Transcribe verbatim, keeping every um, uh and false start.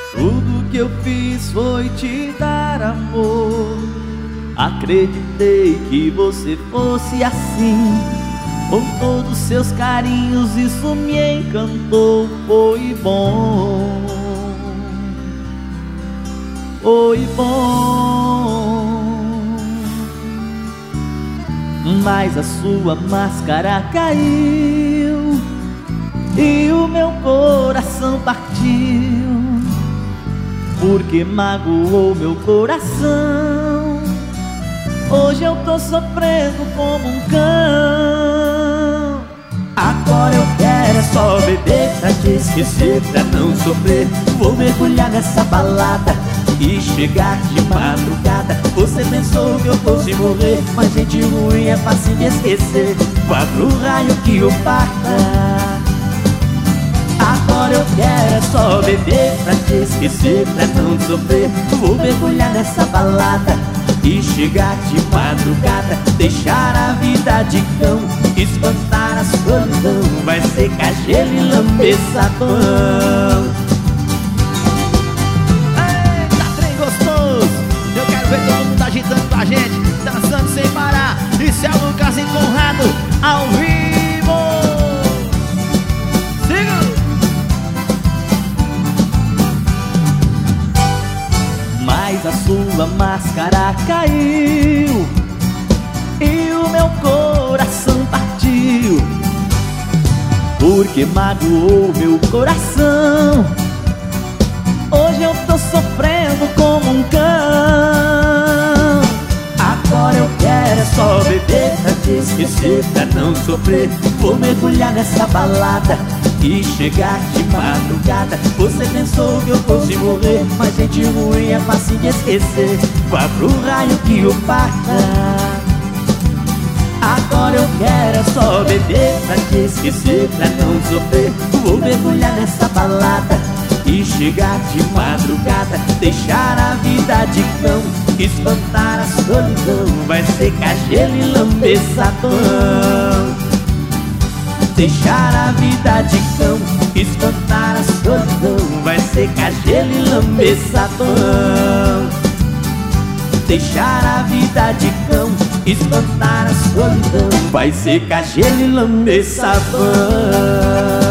Tudo que eu fiz foi te dar amor. Acreditei que você fosse assim, com todos seus carinhos, isso me encantou. Foi bom, foi bom. Mas a sua máscara caiu e o meu coração partiu, porque magoou meu coração. Hoje eu tô sofrendo como um cão. Agora eu quero é só beber pra te esquecer, pra não sofrer. Vou mergulhar nessa balada e chegar de madrugada. Você pensou que eu fosse morrer, mas gente ruim é fácil de esquecer. Vá pro raio que o parta. Agora eu quero é só beber pra te esquecer, pra não sofrer. Vou mergulhar nessa balada e chegar de madrugada, deixar a vida de cão, espantar a solidão, vai secar gelo e lamber sabão. Eita, trem gostoso! Eu quero ver todo mundo agitando com a gente, dançando sem parar. Isso é o Lucas e Conrado ao vivo. Siga! Mas a sua máscara caiu e o meu coração partiu, porque magoou meu coração. Hoje eu tô sofrendo como um cão. Agora eu quero é só beber pra te esquecer, pra não sofrer. Vou mergulhar nessa balada e chegar de madrugada. Você pensou que eu fosse morrer, mas gente ruim é fácil de esquecer. Vá pro raio que o parta. Agora eu quero é só beber pra te esquecer, pra não sofrer. Vou mergulhar nessa balada e chegar de madrugada, deixar a vida de cão, espantar a solidão, vai secar gelo e lamber sabão. Deixar a vida de cão, espantar a solidão, vai secar gelo e lamber sabão. Deixar a vida de cão, espantar a solidão, vai secar gelo e lamber sabão.